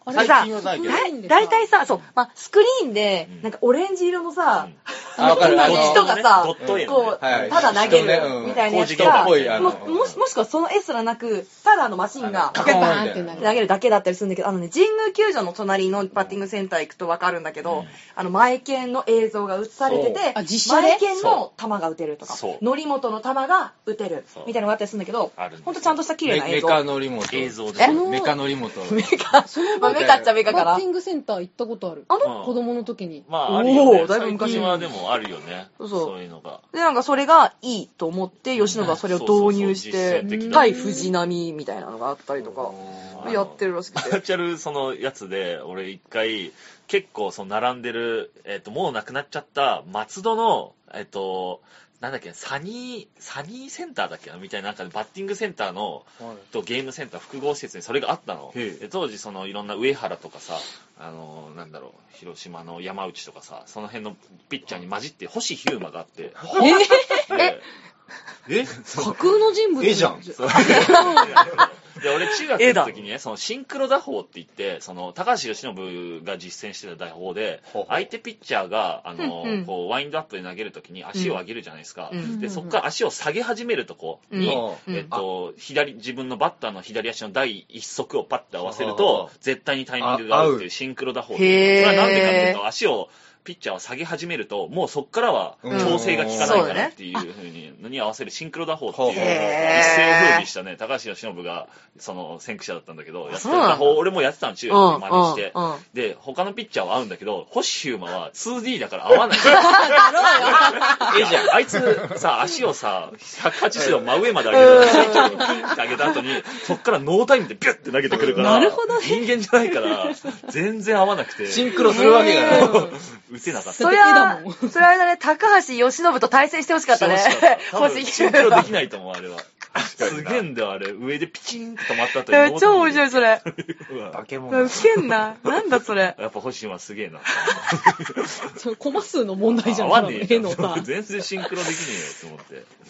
最近はないけど。 だいたいさ、そう、まあ、スクリーンで、なんかオレンジ色のさ、 あ、わかる。 人がさ、 ドット絵こう、ただ投げるみたいなやつが、もし、もしくはその絵すらなく、ただのマシンが、 ガーンって投げるだけだったりするんだけど、あのね、神宮球場の隣のバッティングセンター行くとわかるんだけど、あの、前剣の映像が映されてて、前剣の球が打てるとか、則本の球が打てるみたいなのがあったりするんだけど、ほんとちゃんとした綺麗な映像。 メカ乗り元。 映像で。 メカ乗り元。 メカ、まあメカっちゃメカかな。 バッティングセンター行ったことある。 あの子供の時に。 まあ、あるよね。 だいぶ昔はでもあるよね。 そう。 そういうのが。 で、なんかそれがいいと思って、吉野がそれを導入して、対藤波みたいなのがあったりとか、やってるらしくて。 バーチャルそのやつで、俺一回、結構その並んでる、えっと、もうなくなっちゃった松戸の、えっと、なんだっけ、サニー、サニーセンターだっけなみたいな、なんかバッティングセンターの、とゲームセンター複合施設にそれがあったの。で当時そのいろんな上原とかさ、あの、なんだろう、広島の山内とかさ、その辺のピッチャーに混じって星飛雄馬があって。 ええ架空の人物えじゃん。 で、俺中学の時にね、そのシンクロ打法って言って、その高橋由伸が実践してた打法で、相手ピッチャーが、あの、うん、こう、ワインドアップで投げる時に足を上げるじゃないですか。うん、で、そこから足を下げ始めるとこに、うん、えっと、左、自分のバッターの左足の第一足をパッて合わせると、絶対にタイミングが合うっていうシンクロ打法。それはなんでかっていうと、足を、ピッチャーは下げ始めると、もうそっからは調整が効かないからっていうふうに、に合わせるシンクロ打法っていう、一世を風靡したね、高橋由伸が、その先駆者だったんだけど、やってた打法、俺もやってたの、中学で真似して。で、他のピッチャーは合うんだけど、星飛雄馬は ツーディー だから合わない。え、じゃあ、あいつさ、足をさ、ひゃくはちじゅうど真上まで上げるから、ピンって上げた後に、そっからノータイムでビュッて投げてくるから、人間じゃないから、全然合わなくて。 シンクロするわけがない。 打てなかった。 それは、それはあれだね、高橋由伸と対戦してほしかったね。 星シンクロできないと思う、あれは。すげえんだよ、あれ。上でピチンと止まった後に。超面白い、それ。 化け物。 ウケんな。なんだ、それ。 やっぱ星はすげえな。 コマ数の問題じゃん。 合わねえのさ。全然シンクロできねえよ、と思って。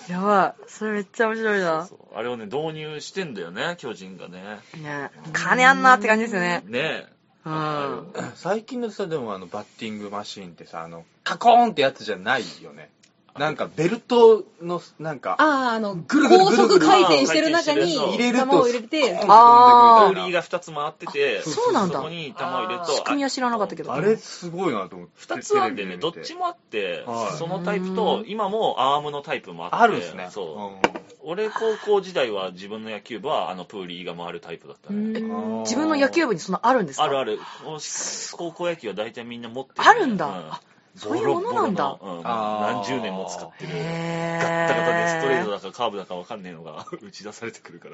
やばい。それめっちゃ面白いな。 あれをね、導入してんだよね、巨人がね。 ね金あんなって感じですよね。 ねえ。 うん、 最近のさ、でもあのバッティングマシーンってさ、あのカコーンってやつじゃないよね。なんかベルトのなんか、 ああ、あのぐるぐるぐるぐる高速回転してる中に入れると球を入れて、 ああ、プーリーがふたつ回ってて、 そうなんだ。 そこに球を入れると、 仕組みは知らなかったけど。 あれすごいなと思って。 ふたつあってね、どっちもあって、そのタイプと今もアームのタイプもあって、 あるんですね。 そう。俺高校時代は自分の野球部はあのプーリーが回るタイプだったね。 自分の野球部にそんなあるんですか？ あるある。高校野球は大体みんな持ってる、 ね。あるんだ。うんそういうものなんだ。 うん、何十年も使ってる。ガッタガタでストレートだかカーブだか分かんねえのが打ち出されてくるから。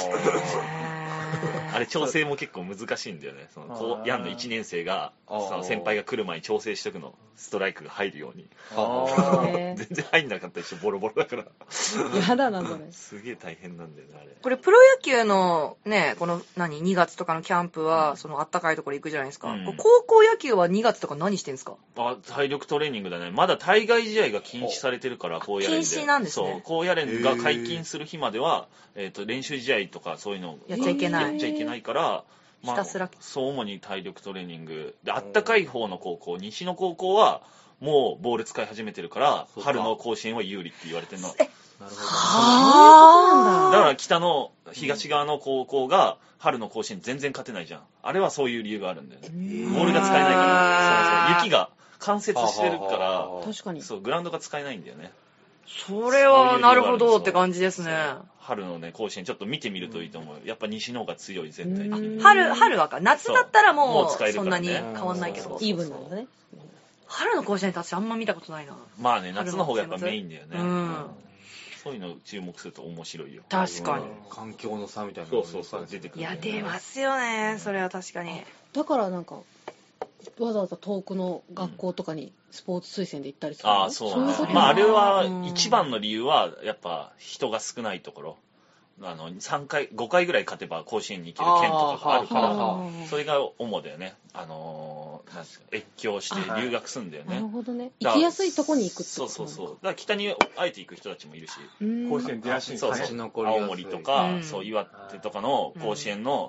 あれ調整も結構難しいんだよね。そのこうやんのいちねん生がその先輩が来る前に調整しとくの。ストライクが入るように。全然入んなかったりしてボロボロだから。 やだなそれ。 すげえ大変なんだよねあれ。 これプロ野球のねこの何にがつとかのキャンプは、うん、その暖かいところ行くじゃないですか。うん、高校野球はにがつとか何してんですか？ あ体力トレーニングだね。まだ対外試合が禁止されてるから高野連で。 禁止なんですね。 そう高野連が解禁する日まではえっ、ー、と練習試合とかそういうのやっちゃいけない。 やっちゃいけないから。 まあ、ひたすらそう主に体力トレーニングであったかい方の高校西の高校はもうボール使い始めてるから春の甲子園は有利って言われてるの。 えなるほど。はだから北の東側の高校が春の甲子園全然勝てないじゃん。あれはそういう理由があるんだよね。ボールが使えないからそうそう雪が冠雪してるから確かにそうグラウンドが使えないんだよね。 それはなるほどって感じですね。 春のね甲子園ちょっと見てみるといいと思う。やっぱ西の方が強い全体的に。 春春はか夏だったらもうそんなに変わんないけど。 イーブンなんだね。 春の甲子園って私あんま見たことないな。 まあね夏の方がやっぱメインだよね。 うん、 そういうの注目すると面白いよ。 確かに。 環境の差みたいなのがそうそう出てくる、 ね。いや出ますよねそれは確かに。 だからなんかわざわざ遠くの学校とかにスポーツ推薦で行ったりするの、 うん、ああそうなんだ。まああれは一番の理由はやっぱ人が少ないところ。あのさんかいごかいぐらい勝てば甲子園に行ける県とかがあるからそれが主だよね。あのー、なんですか越境して留学するんだよね。 なるほどね。行きやすいとこに行くってこと。 そうそうそう。だから北にあえて行く人たちもいるし。 甲子園出やすい。 そうそう。青森とか、うん、そう岩手とかの甲子園の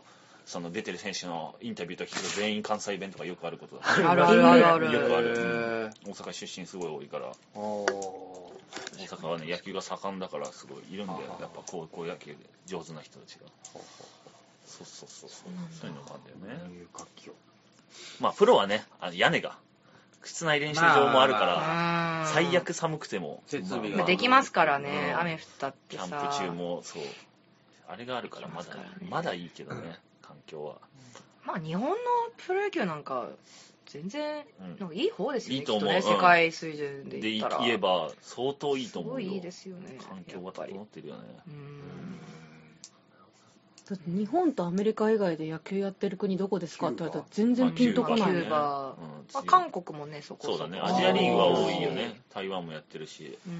その出てる選手のインタビューとか聞くと全員関西弁とかよくあることだ。 あるあるあるある。 よくある。大阪出身すごい多いから。大阪はね、野球が盛んだからすごいいるんだよ。やっぱ高校野球で上手な人たちが。そうそうそうそう。そういうのがあるんだよね。まあプロはね、あの屋根が室内練習場もあるから、最悪寒くても設備ができますからね。雨降ったってさ。 キャンプ中もそう。あれがあるからまだまだいいけどね、環境は。 まあ日本のプロ野球なんか全然なんかいい方ですよね。 いいと思う。 世界水準で言ったら。 で言えば相当いいと思うよ。 すごいいいですよね。 環境が整ってるよね。 だって日本とアメリカ以外で野球やってる国どこですかって言われたら全然ピンとこない。 キューバ、まあ、韓国もねそこそうだね。アジアリーグは多いよね。台湾もやってるし、 うんうんうん、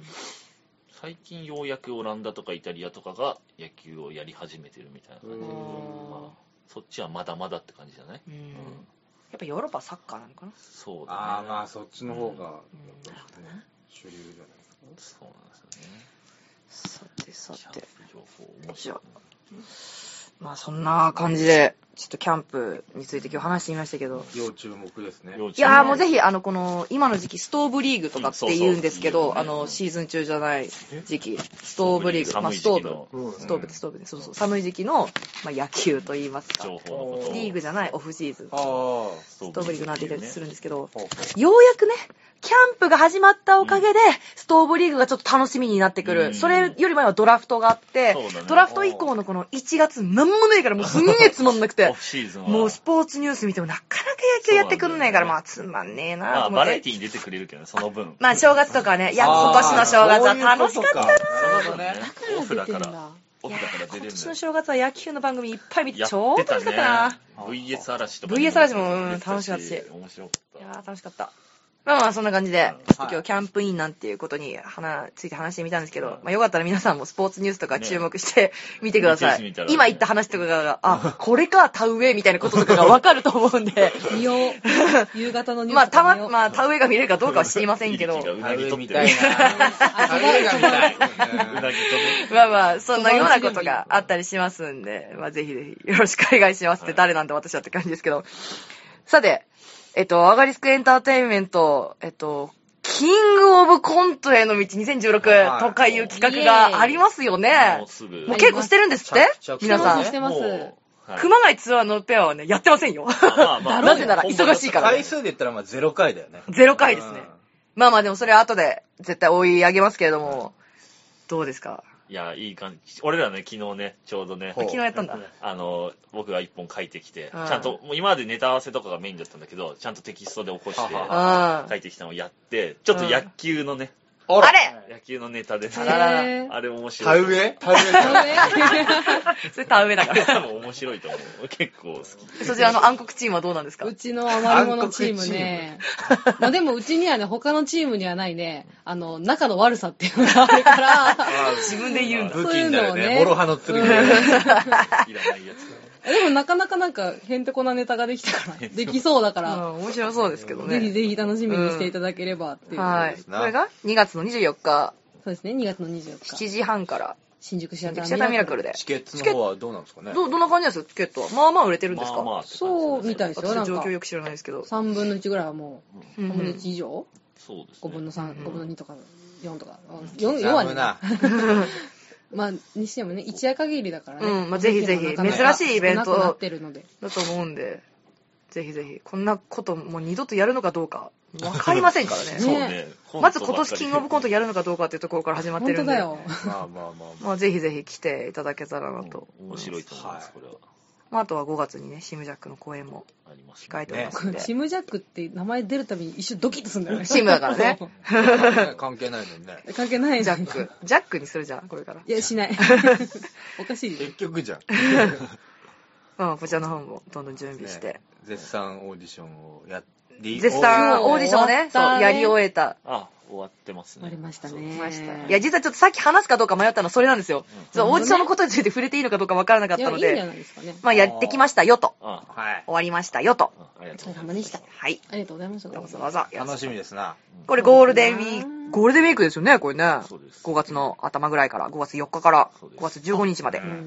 最近ようやくオランダとかイタリアとかが野球をやり始めてるみたいな感じで、まあ、そっちはまだまだって感じじゃない、うんうん、 やっぱヨーロッパはサッカーなのかな。 そうだね。 ああまあそっちの方が、うんうん、主流じゃないですか。 そうなんですよね。 さてさて情報面白い。 まあそんな感じでちょっとキャンプについて今日話してみましたけど、 要注目ですね。 いやーもうぜひあのこの今の時期ストーブリーグとかって言うんですけど、あのシーズン中じゃない時期ストーブリーグ、まあストーブストーブってストーブでそうそう寒い時期のまあ野球と言いますか、リーグじゃないオフシーズン、ストーブリーグなんて言ったりするんですけど、ようやくねキャンプが始まったおかげで、ストーブリーグがちょっと楽しみになってくる。うん、それより前はドラフトがあって、ね、ドラフト以降のこのいちがつなんもねえからもうすんげえつまんなくて、もうスポーツニュース見てもなかなか野球やってくんないから、まあつまんねえなと思って。 まあバラエティに出てくれるけどね、その分。 まあ正月とかね、いや今年の正月は楽しかったな。 そうね。オフだから。オフだから出れるんだよ。 今年の正月は野球の番組いっぱい見て超楽しかったな。 ブイエス 嵐とか。 ブイエス 嵐も、うん、楽しかったし。 面白かった。 いやー楽しかった。まあまあそんな感じで、ちょっと今日キャンプインなんていうことに話ついて話してみたんですけど、まあよかったら皆さんもスポーツニュースとか注目してみてください。ね、今言った話とかが、あ、これか田植えみたいなこととかがわかると思うんで。 見よう。夕方のニュースまあたま、まあ田植えが見れるかどうかは知りませんけど。 うなぎみたいな。 田植えが見たい。 まあまあそんなようなことがあったりしますんで、まあぜひぜひよろしくお願いしますって誰なんで私はって感じですけど。さて、えっと、アガリスクエンターテインメント、えっと、キングオブコントへの道にせんじゅうろくとかいう企画がありますよね。 もうすぐ。 もう結構してるんですって皆さん。 してます。 熊谷ツアーのペアはね、やってませんよ。なぜなら忙しいから。 回数で言ったらまあゼロかいだよね。 ゼロかいですね。まあまあでもそれは後で絶対追い上げますけれども、どうですか？ いや、いい感じ。俺らね、昨日ね、ちょうどね。 昨日やったんだ。 あの、僕が一本書いてきて、ちゃんと、もう今までネタ合わせとかがメインだったんだけど、ちゃんとテキストで起こして、書いてきたのをやって、ちょっと野球のね、 あれ野球のネタで、 あららあれ面白い。 田植え田植え田植えそれ田植えだから。 多分面白いと思う。結構好き。 そちらの暗黒チームはどうなんですか？ うちの余り物チームね。まあでもうちにはね、他のチームにはないね、あの、仲の悪さっていうのがあるから、 自分で言うんだ。 武器になるね。諸刃の剣で。いらないやつ。 でもなかなかなんかへんてこなネタができたから、できそうだから、 うん、面白そうですけどね。 ぜひぜひ楽しみにしていただければっていう。 うん、はい。これがにがつのにじゅうよっか。 そうですね、にがつのにじゅうよっか。 しちじはんから。 新宿シアターミラクルで。 チケットの方はどうなんですかね。 ど、どんな感じなんですか、チケットは。まあまあ売れてるんですか？ まあまあそうみたいですよ。 私状況よく知らないですけど。 さんぶんのいちぐらいはもう、さんぶんのいち以上、 そうですね。 ごぶんのさん、ごぶんのにとかよんとか。よん、よんはね。まあ、にしてもね、一夜限りだからね。 うん、まあぜひぜひ、珍しいイベントだと思うんで、ぜひぜひ、こんなこともう二度とやるのかどうか、わかりませんからね。 そうね。 まず今年キングオブコントやるのかどうかっていうところから始まってるんで。 本当だよ。 まあまあまあまあ。ぜひぜひ来ていただけたらなと。 面白いと思います、これは。 まああとはごがつにね、シムジャックの公演も控えておりますんで。 シムジャックって名前出るたびに一瞬ドキッとするんだよね。 シムだからね。 関係ないのにね。 関係ないジャック。ジャックにするじゃん、これから。 いや、しない。おかしい。 結局じゃん。 まあこちらの方もどんどん準備して。 絶賛オーディションをやって、 絶賛オーディションをね、そう、やり終えた。 あ、終わってますね。 終わりましたね。 ました。いや、実はちょっとさっき話すかどうか迷ったのはそれなんですよ。オーディションのことについて触れていいのかどうかわからなかったので。 いいんじゃないですかね。 まあやってきましたよと。 はい。 終わりましたよと。 お疲れ様でした。 はい。 ありがとうございました。 どうぞどうぞ。 楽しみですな。 これゴールデンウィーク、ゴールデンウィークですよね、これね。 そうです。 ごがつの頭ぐらいから、ごがつよっかからごがつじゅうごにちまで。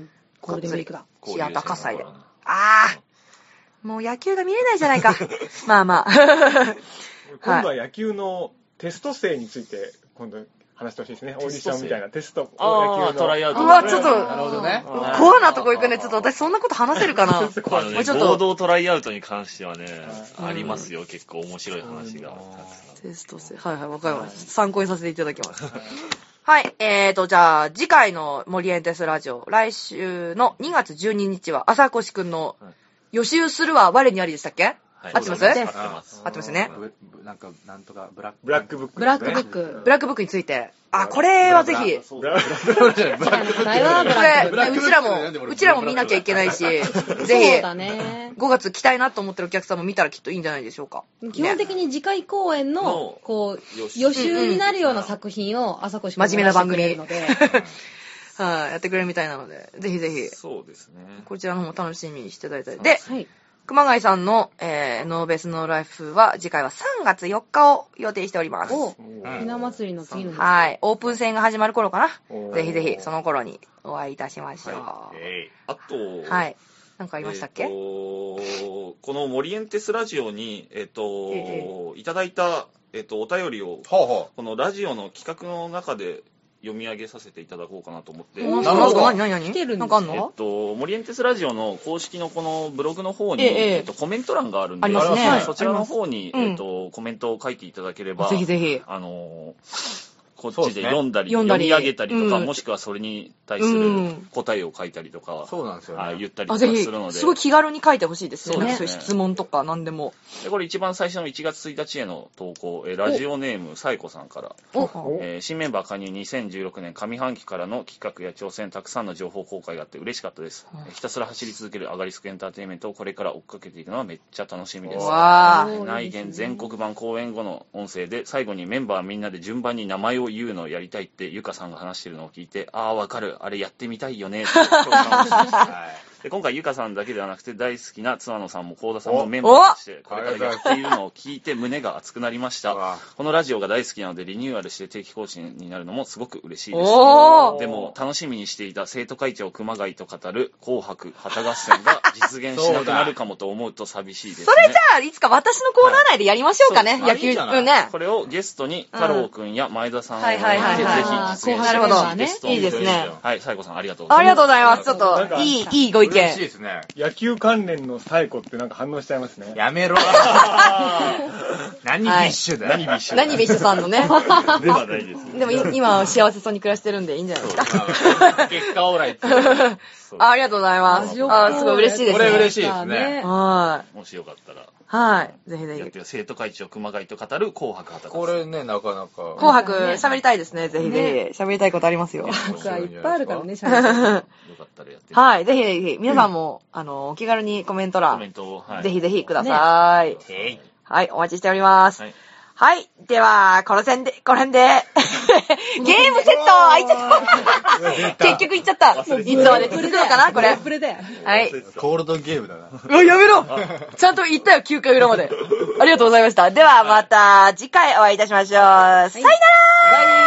ゴールデンウィークだ。 シアター喝采で。あー、もう野球が見れないじゃないか。まあまあ。 今度は野球のテスト生について、今度話してほしいですね。オーディションみたいなテスト。 ああ、トライアウト。 うわ、ちょっと、 なるほどね。 コアなとこ行くね。ちょっと私そんなこと話せるかな。 あのね、合同トライアウトに関してはね、ありますよ。結構面白い話が。 テスト生。はいはい、わかりました。参考にさせていただきます。はい。えーと、じゃあ、次回のモリエンテスラジオ、来週のにがつじゅうににちは、朝越くんの予習するは我にありでしたっけ？合ってます？合ってます。合ってますね。 なんか、なんとか、ブラック。 ブラックブック。 ブラックブック。 ブラックブックについて。あ、これはぜひ。 ブラックブックじゃない。ブラックブック。 これ、うちらも、うちらも見なきゃいけないし、ぜひ、 そうだね。 ごがつ来たいなと思ってるお客さんも見たらきっといいんじゃないでしょうか。 基本的に次回公演の、こう、予習になるような作品を朝越くんが真面目な番組してくれるので。 はい、やってくれるみたいなので、ぜひぜひ。 そうですね。 こちらの方も楽しみにしていただいて。で、 はい。 熊谷さんの、えー、ノーベースノーライフは、次回はさんがつよっかを予定しております。 お、ひな祭りの次の日。 はい。オープン戦が始まる頃かな。ぜひぜひ、その頃にお会いいたしましょう。 はい、あと、 はい。なんかありましたっけ？ えー、このモリエンテスラジオに、えっ、ー、と、えー、いただいた、えっ、ー、と、お便りを、 ほうほうこのラジオの企画の中で、読み上げさせていただこうかなと思って。 なるほど。何何何？ 来てるんですなんかあんの？ えっと、モリエンテスラジオの公式のこのブログの方に、 えええっと、コメント欄があるんで、 ありますね。 そちらの方に、えっと、コメントを書いていただければ、 ぜひぜひ。 あの、こっちで読んだり、読み上げたりとか、もしくはそれに対する答えを書いたりとか、 そうなんですよね。 言ったりとかするので。 すごい気軽に書いてほしいですね。 そうですね。 そういう質問とか何でも。 で、これ一番最初のいちがつついたちへの投稿、えラジオネーム、サイコさんから、えー、新メンバー加入にせんじゅうろくねん上半期からの企画や挑戦、たくさんの情報公開があって嬉しかったです。うん、ひたすら走り続けるアガリスクエンターテインメントをこれから追っかけていくのはめっちゃ楽しみです。 わー。内言全国版公演後の音声で、最後にメンバーみんなで順番に名前を言うのをやりたいってゆかさんが話してるのを聞いて、ああわかる、あれやってみたいよねって共感をしました。で今回ゆかさんだけではなくて大好きな津野さんも幸田さんもメンバーとしてこれからやっているのを聞いて胸が熱くなりました。このラジオが大好きなのでリニューアルして定期更新になるのもすごく嬉しいです。でも楽しみにしていた生徒会長熊谷と語る紅白旗合戦が実現しなくなるかもと思うと寂しいですね。 それじゃあいつか私のコーナー内でやりましょうかね、はい、野球うんね。 これをゲストに太郎くんや前田さんをはいはいはいはい、 ぜひ実現してほしいです。 いいですね。 はい、西郷さんありがとうございます。 ありがとうございます。ちょっといいいいご意見。 嬉しいですね。 野球関連のサイコってなんか反応しちゃいますね。 やめろ何ビッシュだよ、 はい、何ビッシュ何ビッシュさんのね。 ではないです、ね。 でも今は幸せそうに暮らしてるんでいいんじゃないですか。 結果オーライってあ。ありがとうございます。あ、すごい嬉しいですね。 これ嬉しいですね。 はい。 もしよかったら。 はい。ぜひぜひ。 やってる生徒会長熊谷と語る紅白旗。 これね、なかなか。 紅白喋りたいですね。ぜひぜひ。喋りたいことありますよ。 紅白いっぱいあるからね、喋りたい。 よかったらやってはい。ぜひぜひ。皆さんも、あの、お気軽にコメント欄。 コメントを、はい。 ぜひぜひください。はい。お待ちしております。はい。では、この辺で、この辺で、ゲームセット開いちゃった。結局いっちゃった。いつまで続くのかなこれ。はい。 コールドゲームだな。 うわ、やめろちゃんと言ったよ、きゅうかい裏まで。ありがとうございました。では、また次回お会いいたしましょう。さよなら。バイ